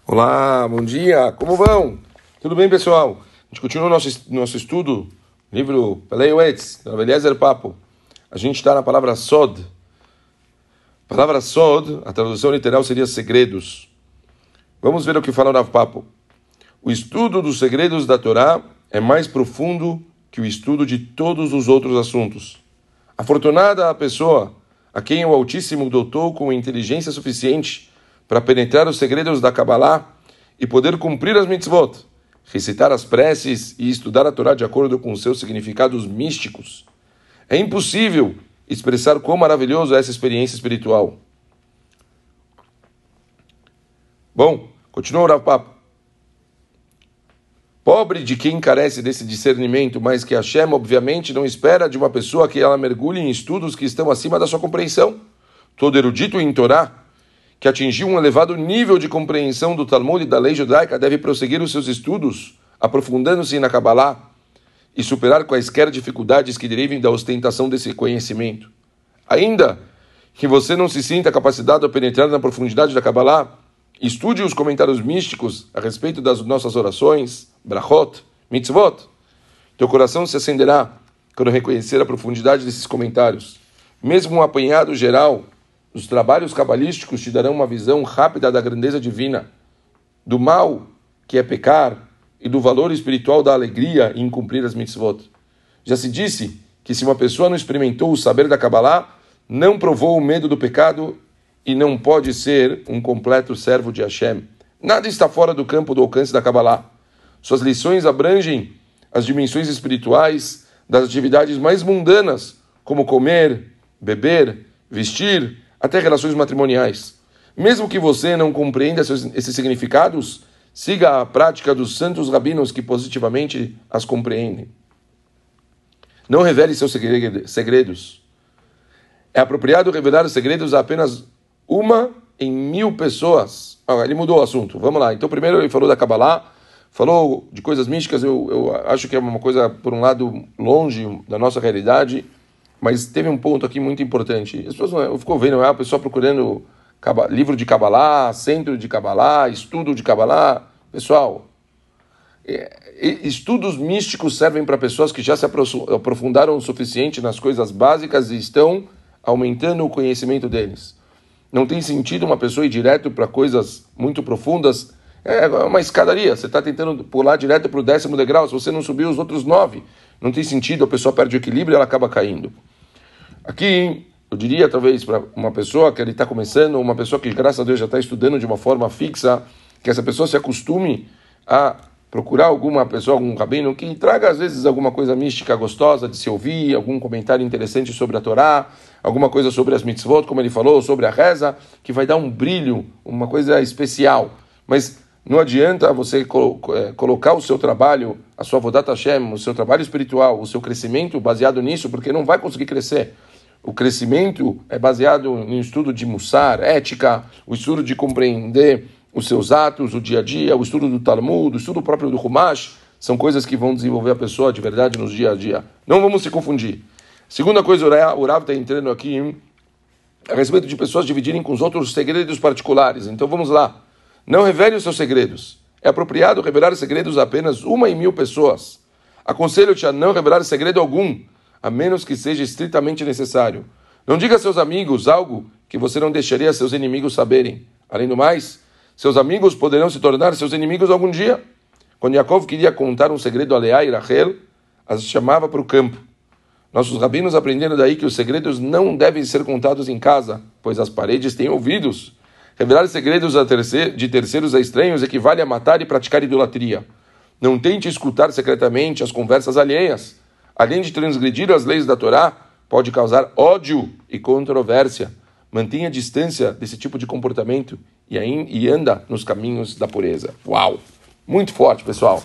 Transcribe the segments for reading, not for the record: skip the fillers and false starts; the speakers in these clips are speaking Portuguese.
Olá, bom dia, como vão? Tudo bem, pessoal? A gente continua nosso estudo, livro Pelei Uetz, da Eliezer Papo. A gente está na palavra Sod. A palavra Sod, a tradução literal seria segredos. Vamos ver o que fala o Rav Papo. O estudo dos segredos da Torá é mais profundo que o estudo de todos os outros assuntos. Afortunada a pessoa a quem o Altíssimo dotou com inteligência suficiente para penetrar os segredos da Kabbalah e poder cumprir as mitzvot, recitar as preces e estudar a Torá de acordo com seus significados místicos. É impossível expressar quão maravilhoso é essa experiência espiritual. Bom, continua o Rav Papo. Pobre de quem carece desse discernimento, mas que Hashem, obviamente, não espera de uma pessoa que ela mergulhe em estudos que estão acima da sua compreensão. Todo erudito em Torá, que atingiu um elevado nível de compreensão do Talmud e da lei judaica, deve prosseguir os seus estudos, aprofundando-se na Kabbalah e superar quaisquer dificuldades que derivem da ostentação desse conhecimento. Ainda que você não se sinta capacitado a penetrar na profundidade da Kabbalah, estude os comentários místicos a respeito das nossas orações, brachot, mitzvot. Teu coração se acenderá quando reconhecer a profundidade desses comentários. Mesmo um apanhado geral, os trabalhos cabalísticos te darão uma visão rápida da grandeza divina, do mal que é pecar e do valor espiritual da alegria em cumprir as mitzvot. Já se disse que se uma pessoa não experimentou o saber da Kabbalah, não provou o medo do pecado e não pode ser um completo servo de Hashem. Nada está fora do campo do alcance da Kabbalah. Suas lições abrangem as dimensões espirituais das atividades mais mundanas, como comer, beber, vestir, até relações matrimoniais. Mesmo que você não compreenda esses significados, siga a prática dos santos rabinos que positivamente as compreendem. Não revele seus segredos. É apropriado revelar os segredos a apenas 1 em 1000 pessoas. Ele mudou o assunto. Vamos lá. Então, primeiro ele falou da Kabbalah, falou de coisas místicas. Eu acho que é uma coisa, por um lado, longe da nossa realidade, mas teve um ponto aqui muito importante. As pessoas ficam vendo, a pessoa procurando livro de Kabbalah, centro de Kabbalah, estudo de Kabbalah. Pessoal, estudos místicos servem para pessoas que já se aprofundaram o suficiente nas coisas básicas e estão aumentando o conhecimento deles. Não tem sentido uma pessoa ir direto para coisas muito profundas. É uma escadaria, você está tentando pular direto para o 10º degrau, se você não subir os outros 9, não tem sentido, a pessoa perde o equilíbrio e ela acaba caindo. Aqui, eu diria talvez para uma pessoa que ele está começando, uma pessoa que graças a Deus já está estudando de uma forma fixa, que essa pessoa se acostume a procurar alguma pessoa, algum rabino, que traga às vezes alguma coisa mística gostosa de se ouvir, algum comentário interessante sobre a Torá, alguma coisa sobre as mitzvot, como ele falou, sobre a reza, que vai dar um brilho, uma coisa especial. Mas não adianta você colocar o seu trabalho, a sua Avodat Hashem, o seu trabalho espiritual, o seu crescimento baseado nisso, porque não vai conseguir crescer. O crescimento é baseado no estudo de Mussar, ética, o estudo de compreender os seus atos, o dia a dia, o estudo do Talmud, o estudo próprio do Humash, são coisas que vão desenvolver a pessoa de verdade nos dia a dia. Não vamos se confundir. Segunda coisa, o Rav está entrando aqui a respeito de pessoas dividirem com os outros segredos particulares. Então vamos lá. Não revele os seus segredos. É apropriado revelar segredos a apenas 1 em 1000 pessoas. Aconselho-te a não revelar segredo algum, a menos que seja estritamente necessário. Não diga a seus amigos algo que você não deixaria seus inimigos saberem. Além do mais, seus amigos poderão se tornar seus inimigos algum dia. Quando Yaakov queria contar um segredo a Leá e Rachel, as chamava para o campo. Nossos rabinos aprenderam daí que os segredos não devem ser contados em casa, pois as paredes têm ouvidos. Revelar segredos de terceiros a estranhos equivale a matar e praticar idolatria. Não tente escutar secretamente as conversas alheias. Além de transgredir as leis da Torá, pode causar ódio e controvérsia. Mantenha distância desse tipo de comportamento e anda nos caminhos da pureza. Uau! Muito forte, pessoal.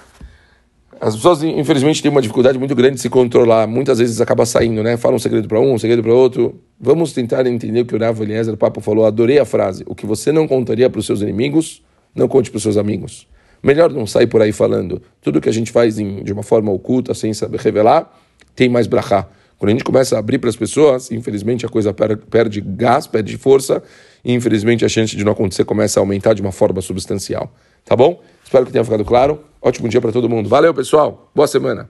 As pessoas, infelizmente, têm uma dificuldade muito grande de se controlar. Muitas vezes acaba saindo, né? Fala um segredo para um segredo para outro. Vamos tentar entender o que o Rav Eliezer Papo falou. Adorei a frase. O que você não contaria para os seus inimigos, não conte para os seus amigos. Melhor não sair por aí falando. Tudo que a gente faz de uma forma oculta, sem saber revelar, tem mais brachá. Quando a gente começa a abrir para as pessoas, infelizmente a coisa perde gás, perde força, e infelizmente a chance de não acontecer começa a aumentar de uma forma substancial. Tá bom? Espero que tenha ficado claro. Ótimo dia para todo mundo. Valeu, pessoal. Boa semana.